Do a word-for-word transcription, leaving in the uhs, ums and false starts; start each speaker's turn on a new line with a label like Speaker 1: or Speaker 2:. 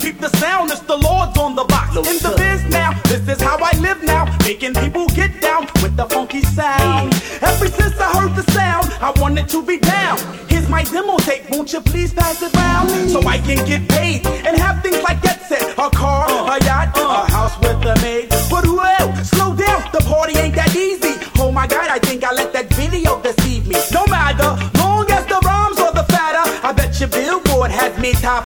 Speaker 1: peep the sound, it's the Lords on the box. In the biz now, this is how I live now, making people get down with the funky sound. Ever since I heard the sound, I wanted to be down. Here's my demo tape, won't you please pass it round? So I can get paid and have things like that set. A car, a yacht, a house with a maid. But well, slow down, the party ain't that easy. Oh my God, I think I let that video deceive me. No matter, long as the rhymes are the fatter, I bet your Billboard has me top